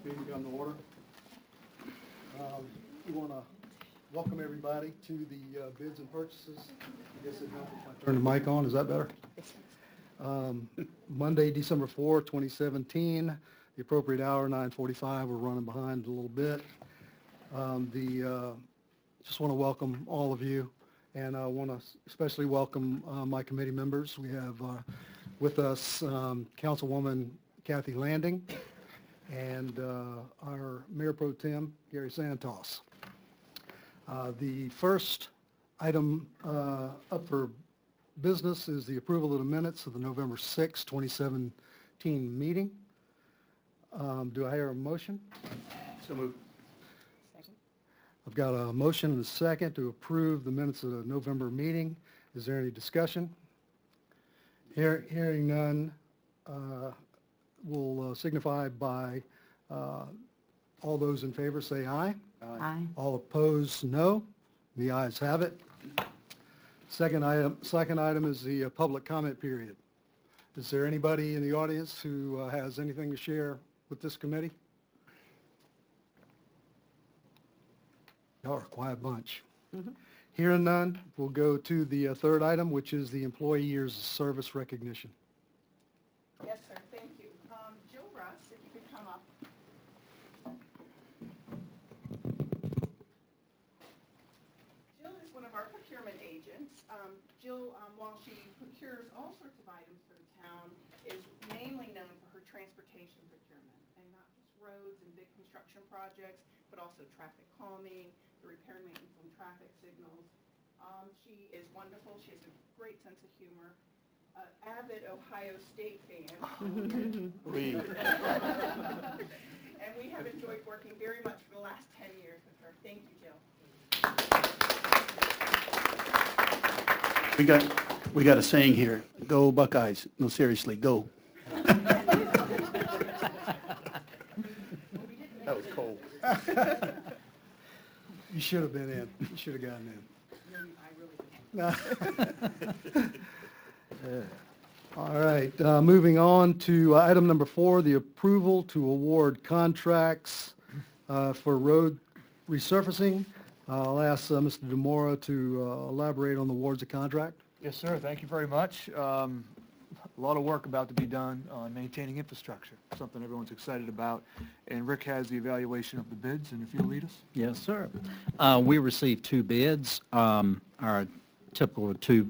Meeting come to order. We want to welcome everybody to the bids and purchases. I guess if I turn the mic on, is that better? Monday, December 4th, 2017, the appropriate hour, 9:45. We're running behind a little bit. Just want to welcome all of you, and I want to especially welcome my committee members. We have with us Councilwoman Kathy Landing and our Mayor Pro Tem, Gary Santos. The first item up for business is the approval of the minutes of the November 6, 2017 meeting. Do I hear a motion? So moved. Second. I've got a motion and a second to approve the minutes of the November meeting. Is there any discussion? Hearing none, will signify by all those in favor say aye. Aye. All opposed, no. The ayes have it. Second item is the public comment period. Is there anybody in the audience who has anything to share with this committee? Y'all are a quiet bunch. Mm-hmm. Hearing none, we'll go to the third item, which is the employee years of service recognition. Yes, sir, thank you. Jill Russ, if you could come up. Jill is one of our procurement agents. Jill, while she procures all sorts of items for the town, is mainly known for her transportation procurement, and not just roads and big construction projects, but also traffic calming, the repair and maintenance on traffic signals. She is wonderful. She has a great sense of humor. Avid Ohio State fan. And we have enjoyed working very much for the last 10 years with her. Thank you, Jill. We got a saying here, go Buckeyes. No, seriously, go. That was cold. You should have been in. You should have gotten in. No, I really didn't. All right, moving on to item number 4, the approval to award contracts for road resurfacing. I'll ask Mr. DeMora to elaborate on the awards of contract. Yes, sir. Thank you very much. A lot of work about to be done on maintaining infrastructure, something everyone's excited about. And Rick has the evaluation of the bids, and if you'll lead us. Yes, sir. We received 2 bids. Our typical 2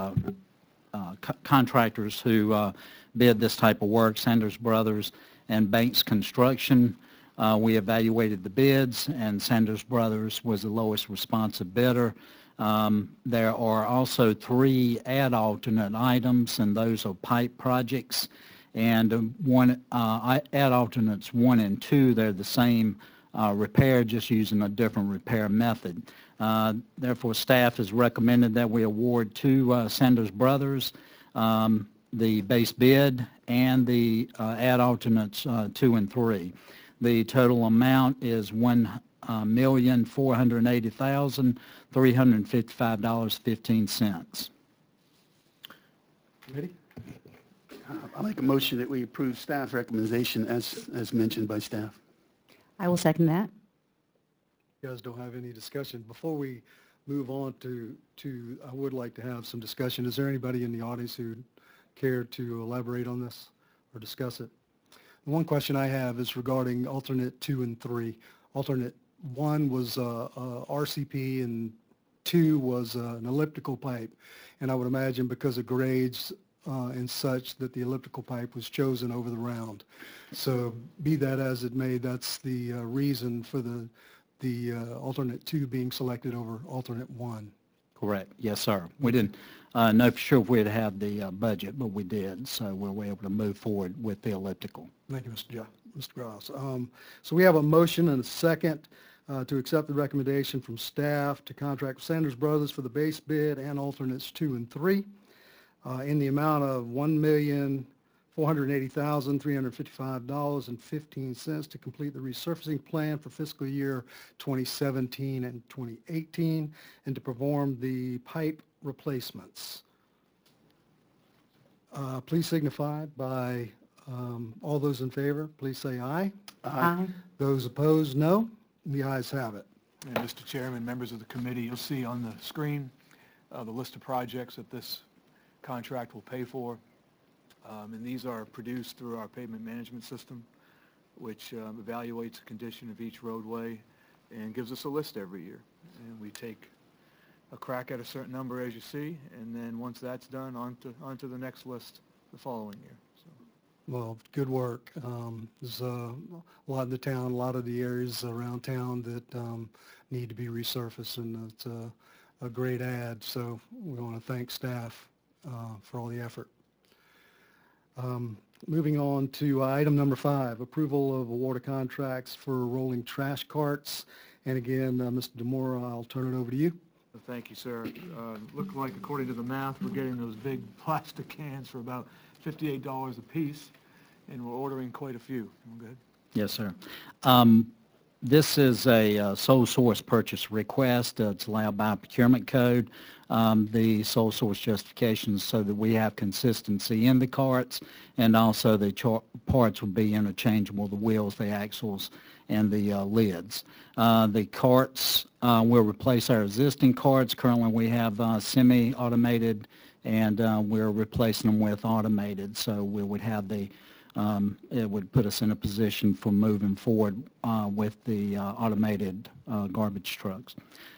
contractors who bid this type of work, Sanders Brothers and Banks Construction. We evaluated the bids, and Sanders Brothers was the lowest responsive bidder. There are also 3 add alternate items, and those are pipe projects. And add alternates 1 and 2, they're the same repair, just using a different repair method. Therefore, staff has recommended that we award to Sanders Brothers the base bid and the add alternates 2 and 3. The total amount is $1,480,355.15. Committee? I'll make a motion that we approve staff recommendation as mentioned by staff. I will second that. You guys don't have any discussion. Before we move on to I would like to have some discussion. Is there anybody in the audience who'd care to elaborate on this or discuss it? The one question I have is regarding alternate 2 and 3. Alternate 1 was RCP and 2 was an elliptical pipe. And I would imagine because of grades and such that the elliptical pipe was chosen over the round. So be that as it may, that's the reason for the alternate 2 being selected over alternate 1. Correct. Yes, sir. We didn't know for sure if we'd have the budget, but we did, so we were able to move forward with the elliptical. Thank you, Mr. Gross. So we have a motion and a second to accept the recommendation from staff to contract with Sanders Brothers for the base bid and alternates 2 and 3 in the amount of $1,480,355.15 to complete the resurfacing plan for fiscal year 2017 and 2018 and to perform the pipe replacements. Please signify by All those in favor, please say aye. Aye. Those opposed, no. The ayes have it. And Mr. Chairman, members of the committee, you'll see on the screen the list of projects that this contract will pay for. And these are produced through our pavement management system, which evaluates the condition of each roadway and gives us a list every year. And we take a crack at a certain number, as you see, and then once that's done, onto the next list the following year. So, Well, good work. There's a lot in the town, a lot of the areas around town that need to be resurfaced, and it's a great ad. So we want to thank staff for all the effort. Moving on to item number 5, approval of award of contracts for rolling trash carts. And again, Mr. Demora, I'll turn it over to you. thank you, sir. Looked like, according to the math, we're getting those big plastic cans for about $58 a piece, and we're ordering quite a few. We're good? Yes, sir. This is a sole source purchase request. It's allowed by procurement code. The sole source justification is so that we have consistency in the carts, and also the parts will be interchangeable, the wheels, the axles, and the lids. The carts will replace our existing carts. Currently, we have semi-automated, and we're replacing them with automated. So we would have it would put us in a position for moving forward with the automated garbage trucks.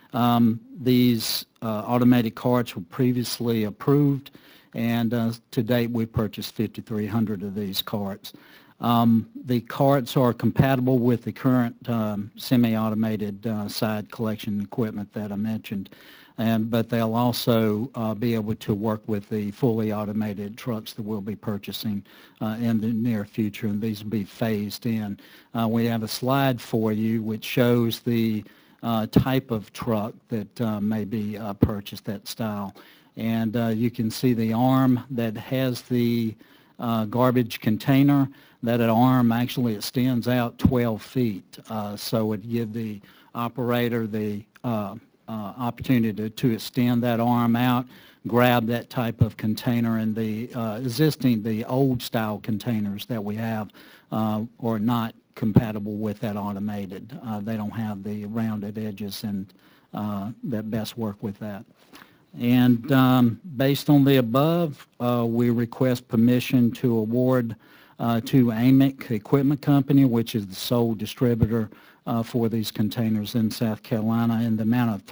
These automated carts were previously approved, and to date we purchased 5,300 of these carts. The carts are compatible with the current semi-automated side collection equipment that I mentioned, but they'll also be able to work with the fully automated trucks that we'll be purchasing in the near future, and these will be phased in. We have a slide for you which shows the type of truck that may be purchased, that style. And you can see the arm that has the garbage container. That arm actually extends out 12 feet, so it gives the operator the opportunity to extend that arm out, grab that type of container, and the old style containers that we have are not compatible with that automated. They don't have the rounded edges and that best work with that. And based on the above, we request permission to award to AMIC Equipment Company, which is the sole distributor for these containers in South Carolina, in the amount of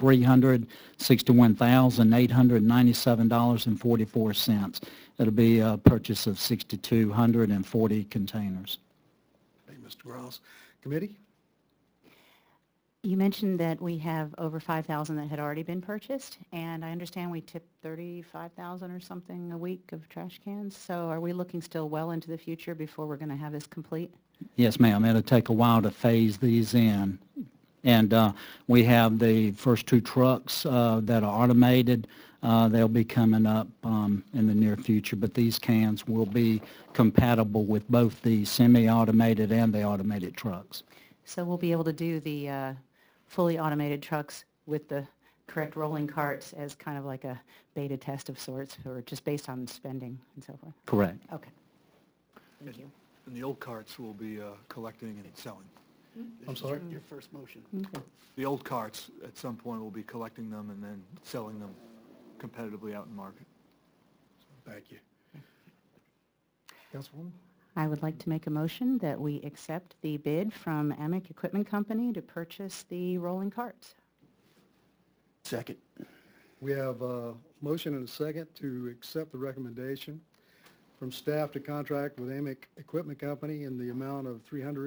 $361,897.44. It'll be a purchase of 6,240 containers. Hey, Mr. Ross. Committee? You mentioned that we have over 5,000 that had already been purchased, and I understand we tip 35,000 or something a week of trash cans. So are we looking still well into the future before we're going to have this complete? Yes, ma'am. It'll take a while to phase these in. And we have the first 2 trucks that are automated. They'll be coming up in the near future, but these cans will be compatible with both the semi-automated and the automated trucks. So we'll be able to do the fully automated trucks with the correct rolling carts as kind of like a beta test of sorts, or just based on spending and so forth? Correct. Okay. Thank you. And the old carts will be collecting and selling. I'm sorry? Your first motion. Okay. The old carts, at some point, will be collecting them and then selling them competitively out in market. Thank you. Councilwoman? I would like to make a motion that we accept the bid from AMIC Equipment Company to purchase the rolling carts. Second. We have a motion and a second to accept the recommendation from staff to contract with AMIC Equipment Company in the amount of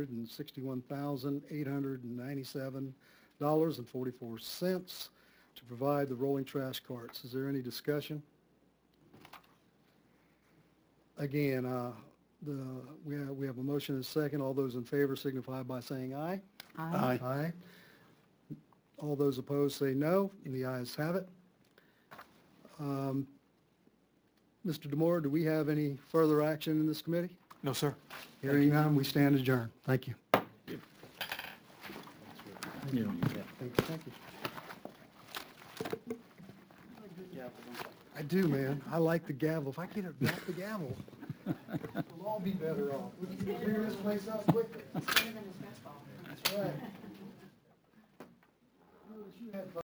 $361,897.44 to provide the rolling trash carts. Is there any discussion? Again, we have a motion and a second. All those in favor signify by saying aye. Aye. Aye. All those opposed say no, and the ayes have it. Mr. Demore, do we have any further action in this committee? No, sir. Hearing none, we stand adjourned. Thank you. Yeah. Thank you. Thank you. I do, man. I like the gavel. If I get it, drop the gavel. We'll all be better off. We can clear this place up quicker. That's right. Notice you had